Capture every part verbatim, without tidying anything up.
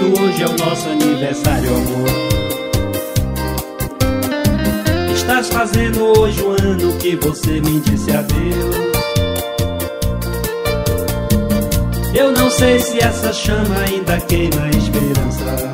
hoje é o nosso aniversário, amor. Estás fazendo hoje o ano que você me disse adeus. Eu não sei se essa chama ainda queima a esperança.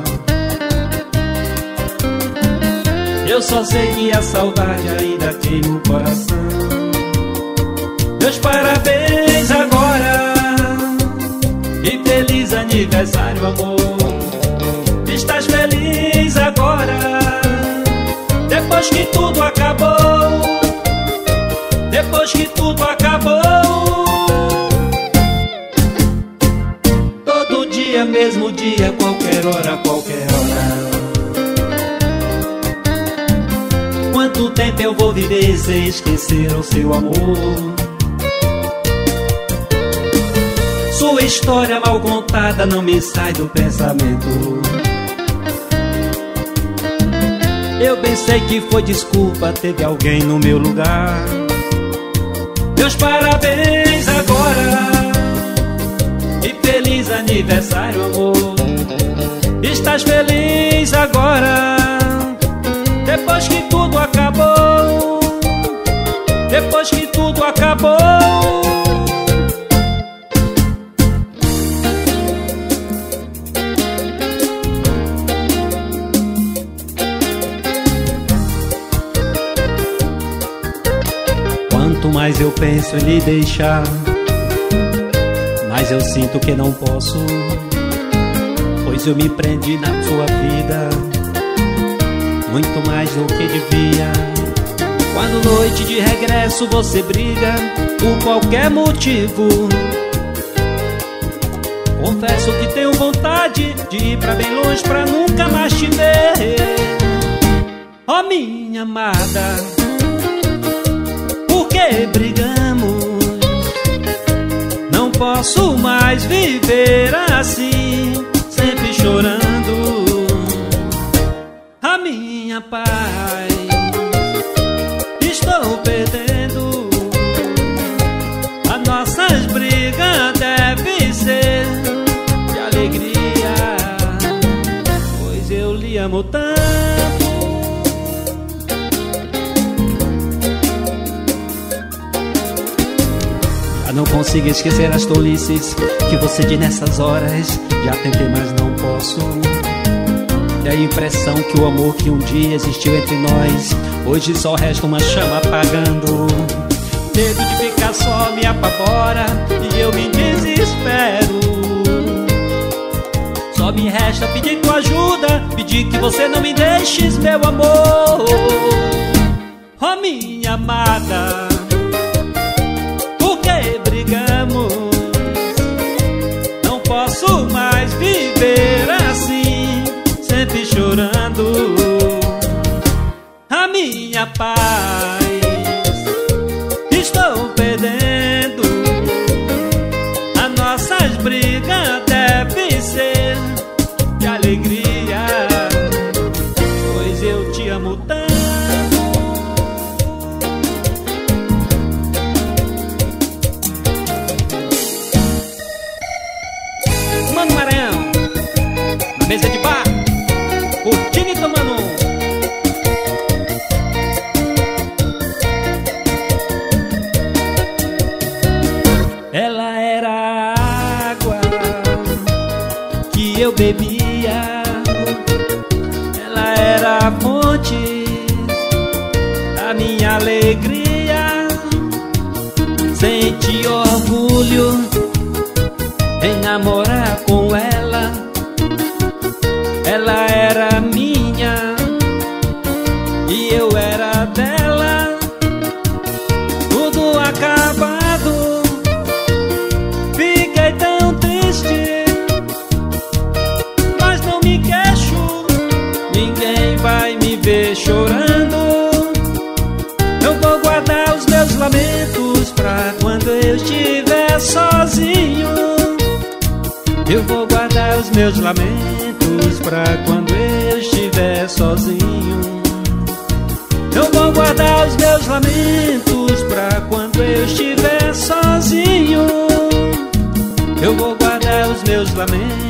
Eu só sei que a saudade ainda queima o coração. Meus parabéns agora e feliz aniversário, amor. Estás feliz agora, depois que tudo acabou. Depois que tudo acabou. Todo dia, mesmo dia, qualquer hora, qualquer hora. Quanto tempo eu vou viver sem esquecer o seu amor? Sua história mal contada não me sai do pensamento. Eu pensei que foi desculpa, teve alguém no meu lugar. Meus parabéns agora e feliz aniversário, amor. Estás feliz agora, depois que tudo acabou. Depois que tudo acabou. Quanto mais eu penso em lhe deixar, mais eu sinto que não posso, pois eu me prendi na sua vida muito mais do que devia. Quando noite de regresso você briga por qualquer motivo, confesso que tenho vontade de ir pra bem longe pra nunca mais te ver. Oh, minha amada, por que brigamos? Não posso mais viver assim, sempre chorando. A minha paz estou perdendo. As nossas brigas devem ser de alegria, pois eu lhe amo tanto. Já não consigo esquecer as tolices que você diz nessas horas. Já tentei, mas não posso. E a impressão que o amor que um dia existiu entre nós hoje só resta uma chama apagando. Medo de ficar só me apavora e eu me desespero. Só me resta pedir tua ajuda, pedir que você não me deixes, meu amor. Oh, minha amada, por que brigamos? Não posso mais viver assim, sempre chorando. A minha paz estou perdendo. As nossas brigas devem ser de alegria, pois eu te amo tanto. Mano Maranhão, na mesa de bar, curtindo e tomando um. Ela era a água que eu bebia, ela era a fonte da minha alegria. Senti orgulho em namorar com ela. Ela era minha e eu era dela. Tudo acabado, fiquei tão triste, mas não me queixo. Ninguém vai me ver chorando. Eu vou guardar os meus lamentos pra quando eu estiver sozinho. Eu vou guardar os meus lamentos pra quando eu estiver sozinho. Eu vou guardar os meus lamentos pra quando eu estiver sozinho. Eu vou guardar os meus lamentos